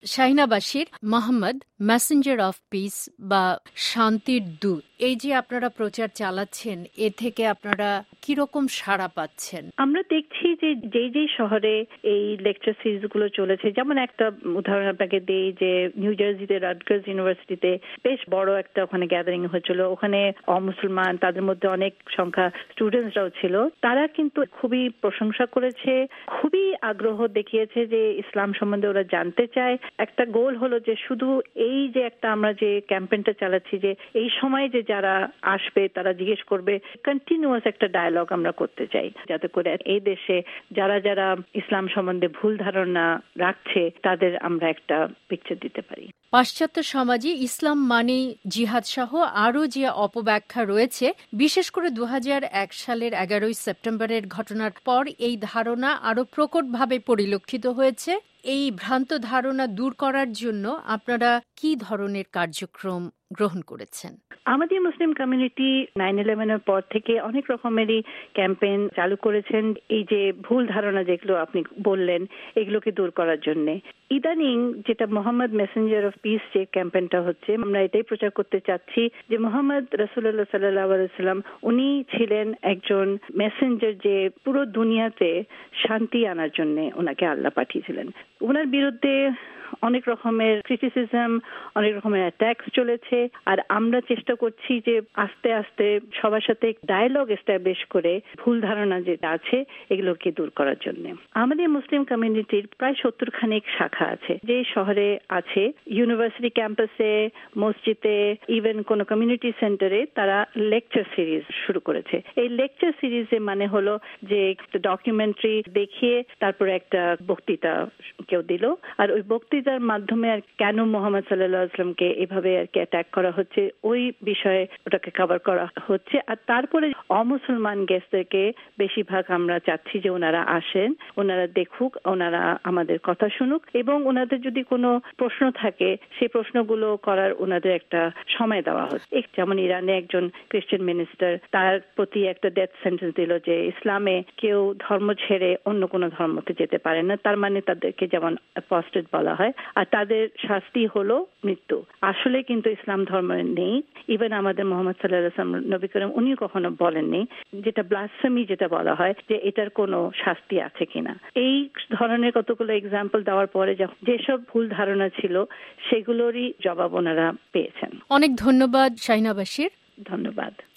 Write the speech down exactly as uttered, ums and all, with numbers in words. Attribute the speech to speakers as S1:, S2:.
S1: Shahina Bashir, Mohammad messenger of peace বা শান্তির দূত, এই যে আপনারা প্রচার চালাচ্ছেন, এ থেকে আপনারা কিরকম সাড়া পাচ্ছেন?
S2: আমরা দেখছি যে যেই যেই শহরে এই লেকচার সিরিজ গুলো চলেছে, যেমন একটা উদাহরণ আপনাকে দিই, যে নিউ জার্সিতে রাটগার্স ইউনিভার্সিটিতে বেশ বড় একটা ওখানে গ্যাদারিং হয়েছিল। ওখানে অমুসলমান, তাদের মধ্যে অনেক সংখ্যা স্টুডেন্টসরাও ছিল। তারা কিন্তু খুবই প্রশংসা করেছে, খুবই আগ্রহ দেখিয়েছে যে ইসলাম সম্বন্ধে ওরা জানতে চায়। একটা গোল হলো যে শুধু এই যে একটা আমরা যে ক্যাম্পেইনটা চালাচ্ছি, যে এই সময় যে যারা আসবে তারা জিজ্ঞেস করবে, কন্টিনিউয়াস একটা ডায়ালগ আমরা করতে চাই, যাতে করে এই দেশে যারা যারা ইসলাম সম্বন্ধে ভুল ধারণা রাখছে তাদের আমরা একটা পিকচার দিতে পারি।
S1: পাশ্চাত্য সমাজে ইসলাম মানে জিহাদ সহ আরও যে অপব্যাখ্যা রয়েছে, বিশেষ করে দু হাজার এক সালের এগারোই সেপ্টেম্বরের ঘটনার পর এই ধারণা আরও প্রকটভাবে পরিলক্ষিত হয়েছে। এই ভ্রান্ত ধারণা দূর করার জন্য আপনারা কি ধরনের কার্যক্রম গ্রহণ করেছেন?
S2: আমাদের মুসলিম কমিউনিটি নাইন ইলেভেনের পর থেকে অনেক রকমেরই ক্যাম্পেইন চালু করেছেন, এই যে ভুল ধারণা যেগুলো আপনি বললেন এগুলোকে দূর করার জন্য। ইদানিং যেটা মোহাম্মদ মেসেঞ্জার অফ পিস যে ক্যাম্পেইনটা হচ্ছে, আমরা এটাই প্রচার করতে চাচ্ছি যে মোহাম্মদ রাসূলুল্লাহ সাল্লাল্লাহু আলাইহি ওয়াসাল্লাম উনি ছিলেন একজন মেসেঞ্জার, যে পুরো দুনিয়াতে শান্তি আনার জন্য ওনাকে আল্লাহ পাঠিয়েছিলেন। ওনার বিরুদ্ধে অনেক রকমের ক্রিটিসিজম, অনেক রকমের অ্যাটাকস চলেছে, আর আমরা চেষ্টা করছি যে আস্তে আস্তে সবার সাথে ডায়ালগ এস্টাবলিশ করে ভুল ধারণা যেটা আছে এগুলোকে দূর করার জন্য। আমাদের মুসলিম কমিউনিটির প্রায় সত্তর খানেক শাখা আছে, যে শহরে আছে, ইউনিভার্সিটি ক্যাম্পাসে, মসজিদে, ইভেন কোন কমিউনিটি সেন্টারে তারা লেকচার সিরিজ শুরু করেছে। এই লেকচার সিরিজে মানে হলো যে একটা ডকুমেন্টারি দেখিয়ে তারপরে একটা বক্তৃতা কেউ দিল, আর ওই বক্তৃতা যার মাধ্যমে আর কেন মোহাম্মদ সাল্লাল্লাহু আলাইহি ওয়াসাল্লামকে এভাবে আর কি অ্যাটাক করা হচ্ছে ওই বিষয়ে ওটাকে কভার করা হচ্ছে। আর তারপরে অমুসলমান গেস্টদেরকে বেশিরভাগ আমরা চাচ্ছি যে ওনারা আসেন, ওনারা দেখুক, ওনারা আমাদের কথা শুনুক, এবং ওনাদের যদি কোনো প্রশ্ন থাকে সেই প্রশ্নগুলো করার ওনাদের একটা সময় দেওয়া হচ্ছে। যেমন ইরানে একজন খ্রিস্টান মিনিস্টার, তার প্রতি একটা ডেথ সেন্টেন্স দিল যে ইসলামে কেউ ধর্ম ছেড়ে অন্য কোনো ধর্মতে যেতে পারে না, তার মানে তাদেরকে যেমন অ্যাপোস্টেট বলা হয়, আর তাদের শাস্তি হলো মৃত্যু। আসলে কিন্তু ইসলাম ধর্ম নেই, ইভেন আমাদের মোহাম্মদ সাল্লাল্লাহু আলাইহি ওয়াসাল্লাম নবী করিম উনিও কখনো বলেননি, যেটা ব্লাসফেমি যেটা বলা হয়, যে এটার কোনো শাস্তি আছে কিনা। এই ধরনের কতগুলো এক্সাম্পল দেওয়ার পরে যেসব ভুল ধারণা ছিল সেগুলোরই জবাব ওনারা পেয়েছেন।
S1: অনেক ধন্যবাদ শাহিনা বাশির।
S2: ধন্যবাদ।